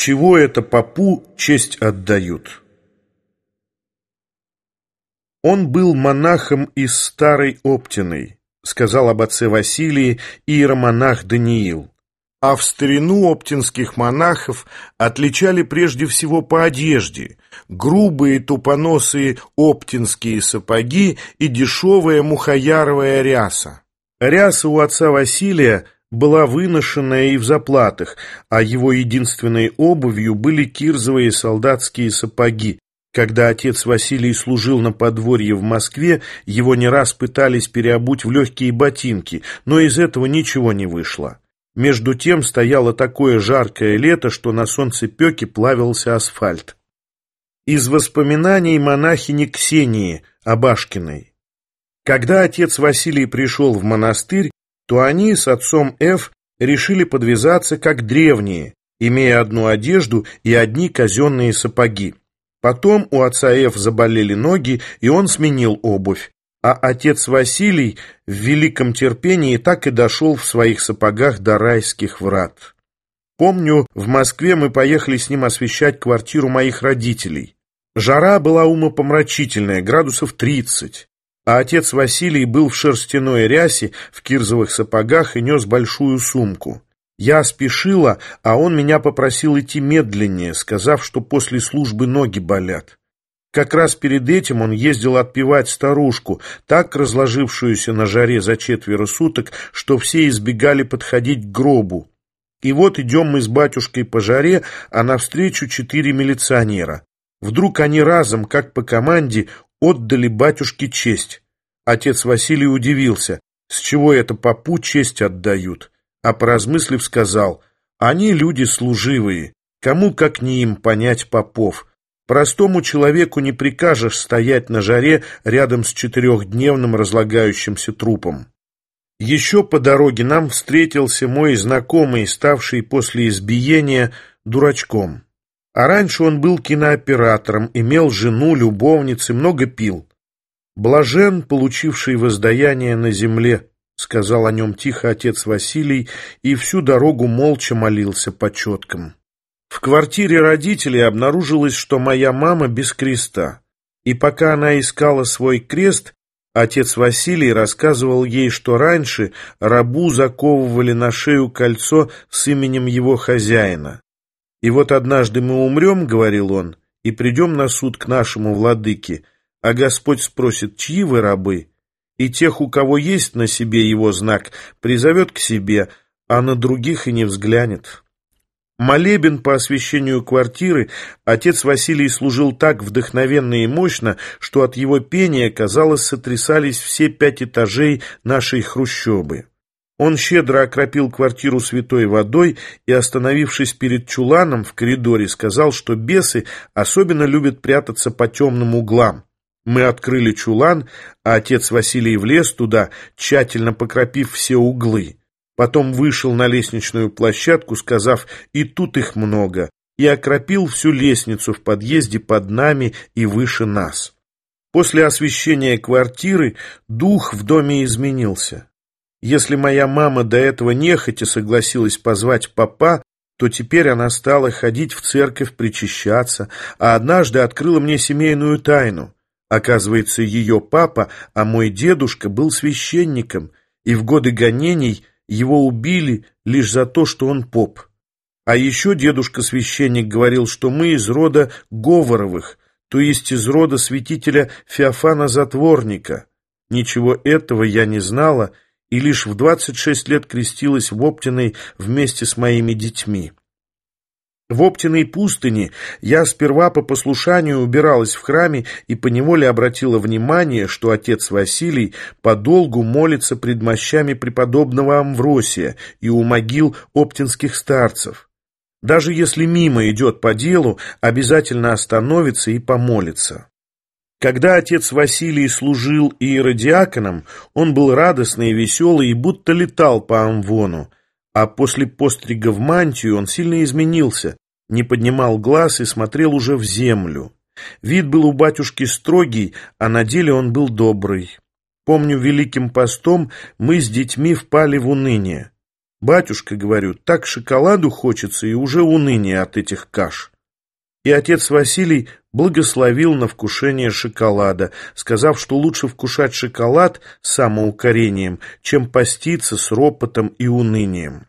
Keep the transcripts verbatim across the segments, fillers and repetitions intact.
чего это попу честь отдают? Он был монахом из Старой Оптиной, сказал об отце Василии иеромонах Даниил. А в старину оптинских монахов отличали прежде всего по одежде: грубые тупоносые оптинские сапоги и дешевая мухаяровая ряса. Ряса у отца Василия была выношенная и в заплатах, а его единственной обувью были кирзовые солдатские сапоги. Когда отец Василий служил на подворье в Москве, его не раз пытались переобуть в легкие ботинки, но из этого ничего не вышло. Между тем стояло такое жаркое лето, что на солнцепеке плавился асфальт. Из воспоминаний монахини Ксении Абашкиной. Когда отец Василий пришел в монастырь, то они с отцом Ф. решили подвязаться как древние, имея одну одежду и одни казенные сапоги. Потом у отца Ф. заболели ноги, и он сменил обувь. А отец Василий в великом терпении так и дошел в своих сапогах до райских врат. Помню, в Москве мы поехали с ним освещать квартиру моих родителей. Жара была умопомрачительная, градусов тридцать. А отец Василий был в шерстяной рясе, в кирзовых сапогах и нес большую сумку. Я спешила, а он меня попросил идти медленнее, сказав, что после службы ноги болят. Как раз перед этим он ездил отпевать старушку, так разложившуюся на жаре за четверо суток, что все избегали подходить к гробу. И вот идем мы с батюшкой по жаре, а навстречу четыре милиционера. Вдруг они разом, как по команде, отдали батюшке честь. Отец Василий удивился, с чего это попу честь отдают, а поразмыслив сказал: они люди служивые, кому как не им понять попов. Простому человеку не прикажешь стоять на жаре рядом с четырехдневным разлагающимся трупом. Еще по дороге нам встретился мой знакомый, ставший после избиения дурачком. А раньше он был кинооператором, имел жену, любовницы, много пил. «Блажен, получивший воздаяние на земле», — сказал о нем тихо отец Василий, и всю дорогу молча молился по четкам. В квартире родителей обнаружилось, что моя мама без креста, и пока она искала свой крест, отец Василий рассказывал ей, что раньше рабу заковывали на шею кольцо с именем его хозяина. «И вот однажды мы умрем, — говорил он, — и придем на суд к нашему владыке, а Господь спросит, чьи вы рабы, и тех, у кого есть на себе его знак, призовет к себе, а на других и не взглянет». Молебен по освящению квартиры отец Василий служил так вдохновенно и мощно, что от его пения, казалось, сотрясались все пять этажей нашей хрущобы. Он щедро окропил квартиру святой водой и, остановившись перед чуланом в коридоре, сказал, что бесы особенно любят прятаться по темным углам. Мы открыли чулан, а отец Василий влез туда, тщательно покропив все углы. Потом вышел на лестничную площадку, сказав: «И тут их много», и окропил всю лестницу в подъезде под нами и выше нас. После освящения квартиры дух в доме изменился. Если моя мама до этого нехотя согласилась позвать попа, то теперь она стала ходить в церковь причащаться, а однажды открыла мне семейную тайну. Оказывается, ее папа, а мой дедушка, был священником, и в годы гонений его убили лишь за то, что он поп. А еще дедушка-священник говорил, что мы из рода Говоровых, то есть из рода святителя Феофана Затворника. Ничего этого я не знала, и лишь в двадцать шесть лет крестилась в Оптиной вместе с моими детьми. В Оптиной пустыне я сперва по послушанию убиралась в храме и поневоле обратила внимание, что отец Василий подолгу молится пред мощами преподобного Амвросия и у могил оптинских старцев. Даже если мимо идет по делу, обязательно остановится и помолится. Когда отец Василий служил иеродиаконом, он был радостный и веселый и будто летал по амвону, а после пострига в мантию он сильно изменился, не поднимал глаз и смотрел уже в землю. Вид был у батюшки строгий, а на деле он был добрый. Помню, великим постом мы с детьми впали в уныние. «Батюшка, — говорю, — так шоколаду хочется, и уже уныние от этих каш». И отец Василий благословил на вкушение шоколада, сказав, что лучше вкушать шоколад с самоукорением, чем поститься с ропотом и унынием.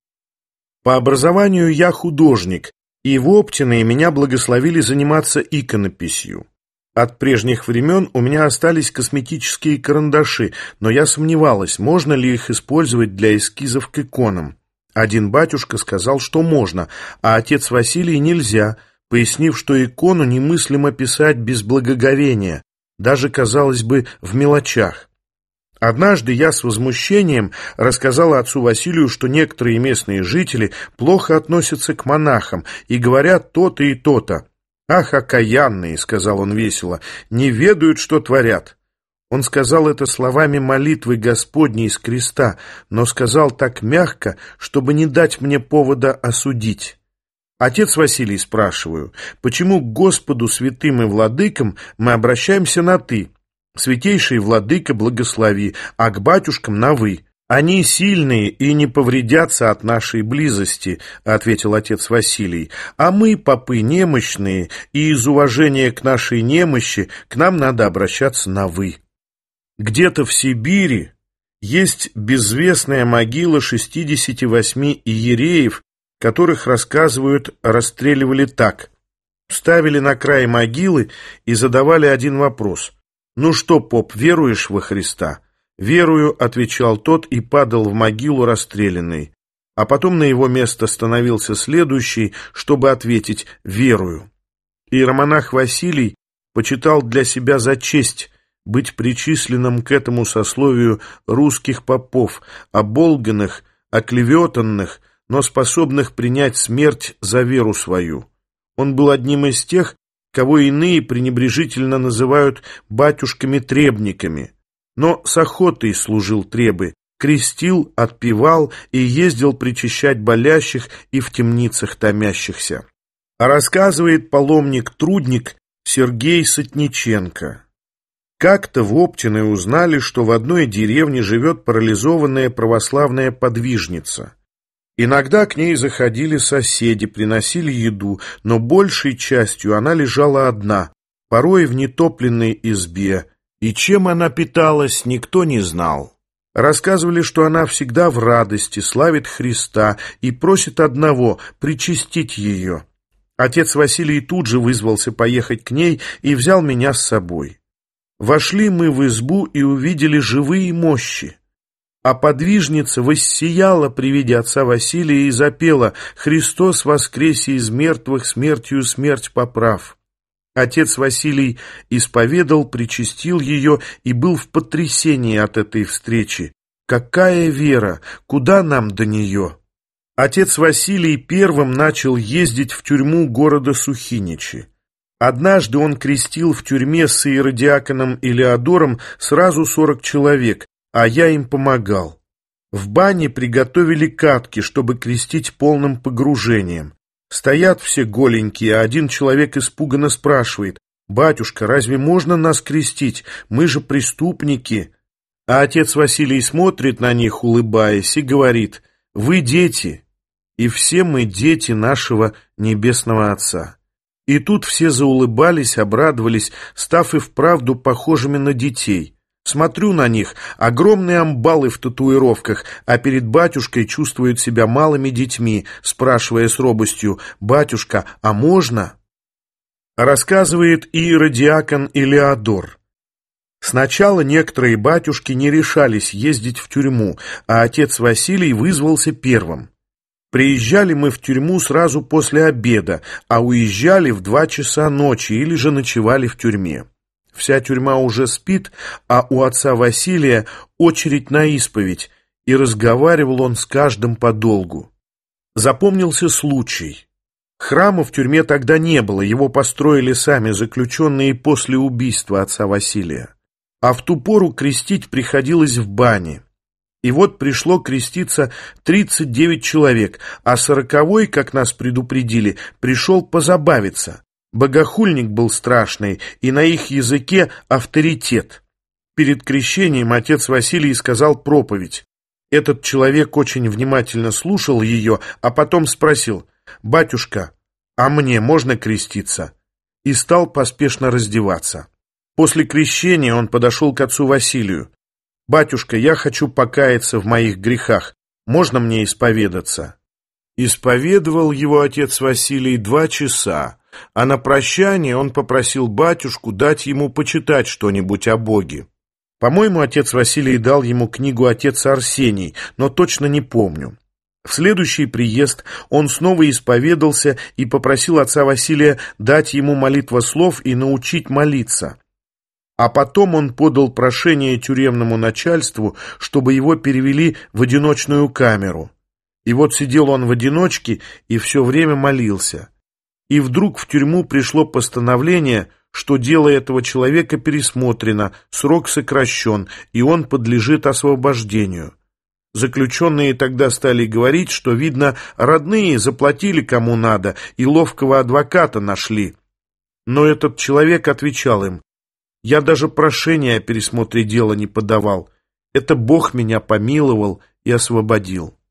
По образованию я художник, и в Оптиной меня благословили заниматься иконописью. От прежних времен у меня остались косметические карандаши, но я сомневалась, можно ли их использовать для эскизов к иконам. Один батюшка сказал, что можно, а отец Василий нельзя, пояснив, что икону немыслимо писать без благоговения, даже, казалось бы, в мелочах. Однажды я с возмущением рассказала отцу Василию, что некоторые местные жители плохо относятся к монахам и говорят то-то и то-то. «Ах, окаянные!» — сказал он весело, — «не ведают, что творят». Он сказал это словами молитвы Господней с креста, но сказал так мягко, чтобы не дать мне повода осудить. «Отец Василий, — спрашиваю, — почему к Господу святым и владыкам мы обращаемся на «ты»? Святейший владыка благослови, а к батюшкам на «вы». «Они сильные и не повредятся от нашей близости», — ответил отец Василий, «а мы, попы, немощные, и из уважения к нашей немощи к нам надо обращаться на «вы». Где-то в Сибири есть безвестная могила шестидесяти восьми иереев, которых, рассказывают, расстреливали так. Ставили на край могилы и задавали один вопрос: «Ну что, поп, веруешь во Христа?» «Верую», — отвечал тот и падал в могилу расстрелянный. А потом на его место становился следующий, чтобы ответить «верую». Иеромонах Василий почитал для себя за честь быть причисленным к этому сословию русских попов, оболганных, оклеветанных, но способных принять смерть за веру свою. Он был одним из тех, кого иные пренебрежительно называют батюшками-требниками. Но с охотой служил требы, крестил, отпевал и ездил причащать болящих и в темницах томящихся. А рассказывает паломник-трудник Сергей Сотниченко. Как-то в Оптиной узнали, что в одной деревне живет парализованная православная подвижница. Иногда к ней заходили соседи, приносили еду, но большей частью она лежала одна, порой в нетопленной избе, и чем она питалась, никто не знал. Рассказывали, что она всегда в радости, славит Христа и просит одного — причастить ее. Отец Василий тут же вызвался поехать к ней и взял меня с собой. Вошли мы в избу и увидели живые мощи. А подвижница воссияла при виде отца Василия и запела: «Христос воскресе из мертвых, смертью смерть поправ». Отец Василий исповедал, причастил ее и был в потрясении от этой встречи. Какая вера! Куда нам до нее? Отец Василий первым начал ездить в тюрьму города Сухиничи. Однажды он крестил в тюрьме с иеродиаконом Илеодором сразу сорок человек, а я им помогал. В бане приготовили катки, чтобы крестить полным погружением. Стоят все голенькие, а один человек испуганно спрашивает: «Батюшка, разве можно нас крестить? Мы же преступники». А отец Василий смотрит на них, улыбаясь, и говорит: «Вы дети, и все мы дети нашего Небесного Отца». И тут все заулыбались, обрадовались, став и вправду похожими на детей. Смотрю на них, огромные амбалы в татуировках, а перед батюшкой чувствуют себя малыми детьми, спрашивая с робостью: «Батюшка, а можно?» Рассказывает иеродиакон Илеодор. Сначала некоторые батюшки не решались ездить в тюрьму, а отец Василий вызвался первым. Приезжали мы в тюрьму сразу после обеда, а уезжали в два часа ночи или же ночевали в тюрьме. Вся тюрьма уже спит, а у отца Василия очередь на исповедь, и разговаривал он с каждым подолгу. Запомнился случай. Храма в тюрьме тогда не было, его построили сами заключенные после убийства отца Василия. А в ту пору крестить приходилось в бане. И вот пришло креститься тридцать девять человек, а сороковой, как нас предупредили, пришел позабавиться. Богохульник был страшный, и на их языке авторитет. Перед крещением отец Василий сказал проповедь. Этот человек очень внимательно слушал ее, а потом спросил: «Батюшка, а мне можно креститься?» И стал поспешно раздеваться. После крещения он подошел к отцу Василию. «Батюшка, я хочу покаяться в моих грехах. Можно мне исповедаться?» Исповедовал его отец Василий два часа, а на прощание он попросил батюшку дать ему почитать что-нибудь о Боге. По-моему, отец Василий дал ему книгу «Отец Арсений», но точно не помню. В следующий приезд он снова исповедался и попросил отца Василия дать ему молитвослов и научить молиться. А потом он подал прошение тюремному начальству, чтобы его перевели в одиночную камеру. И вот сидел он в одиночке и все время молился. И вдруг в тюрьму пришло постановление, что дело этого человека пересмотрено, срок сокращен, и он подлежит освобождению. Заключенные тогда стали говорить, что, видно, родные заплатили кому надо и ловкого адвоката нашли. Но этот человек отвечал им: «Я даже прошение о пересмотре дела не подавал. Это Бог меня помиловал и освободил».